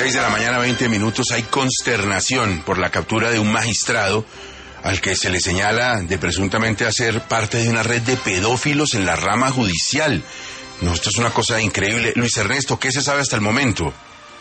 6 de la mañana, 20 minutos. Hay consternación por la captura de un magistrado al que se le señala de presuntamente hacer parte de una red de pedófilos en la rama judicial. No, esto es una cosa increíble. Luis Ernesto, ¿qué se sabe hasta el momento?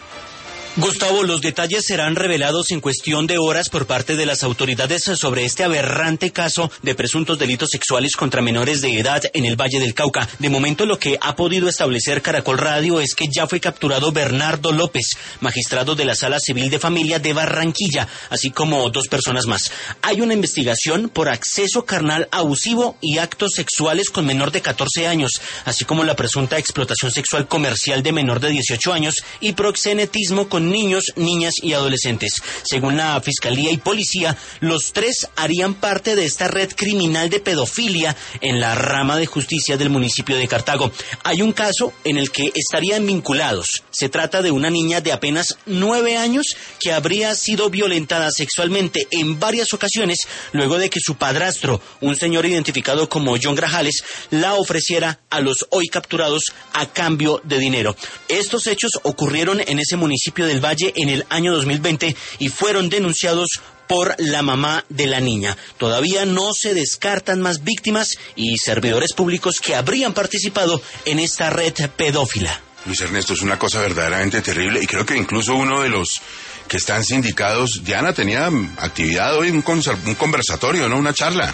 Gustavo, los detalles serán revelados en cuestión de horas por parte de las autoridades sobre este aberrante caso de presuntos delitos sexuales contra menores de edad en el Valle del Cauca. De momento, lo que ha podido establecer Caracol Radio es que ya fue capturado Bernardo López, magistrado de la Sala Civil de Familia de Barranquilla, así como 2 personas más. Hay una investigación por acceso carnal abusivo y actos sexuales con menor de 14 años, así como la presunta explotación sexual comercial de menor de 18 años y proxenetismo con niños, niñas y adolescentes. Según la Fiscalía y Policía, los 3 harían parte de esta red criminal de pedofilia en la rama de justicia del municipio de Cartago. Hay un caso en el que estarían vinculados. Se trata de una niña de apenas 9 años que habría sido violentada sexualmente en varias ocasiones luego de que su padrastro, un señor identificado como John Grajales, la ofreciera a los hoy capturados a cambio de dinero. Estos hechos ocurrieron en ese municipio del Valle en el año 2020 y fueron denunciados por la mamá de la niña. Todavía no se descartan más víctimas y servidores públicos que habrían participado en esta red pedófila. Luis Ernesto, es una cosa verdaderamente terrible y creo que incluso uno de los que están sindicados, Diana, tenía actividad hoy, un conversatorio, ¿no? Una charla.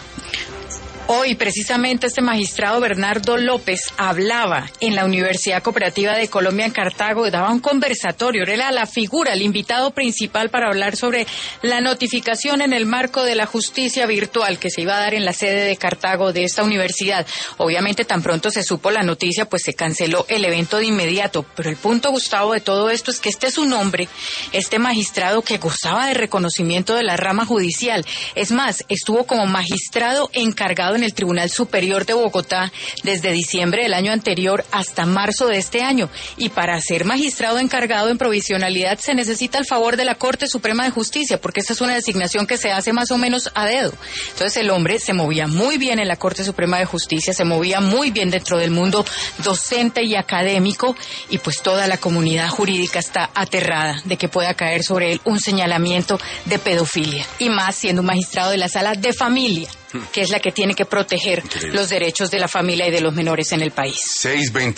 Hoy, precisamente, este magistrado Bernardo López hablaba en la Universidad Cooperativa de Colombia en Cartago, daba un conversatorio, era la figura, el invitado principal para hablar sobre la notificación en el marco de la justicia virtual que se iba a dar en la sede de Cartago de esta universidad. Obviamente, tan pronto se supo la noticia, pues se canceló el evento de inmediato. Pero el punto, Gustavo, de todo esto es que este es un hombre, este magistrado que gozaba de reconocimiento de la rama judicial. Es más, estuvo como magistrado encargado en el Tribunal Superior de Bogotá desde diciembre del año anterior hasta marzo de este año. Y para ser magistrado encargado en provisionalidad se necesita el favor de la Corte Suprema de Justicia, porque esta es una designación que se hace más o menos a dedo. Entonces el hombre se movía muy bien en la Corte Suprema de Justicia, se movía muy bien dentro del mundo docente y académico, y pues toda la comunidad jurídica está aterrada de que pueda caer sobre él un señalamiento de pedofilia. Y más siendo un magistrado de la Sala de Familia, que es la que tiene que proteger los derechos de la familia y de los menores en el país. 6:20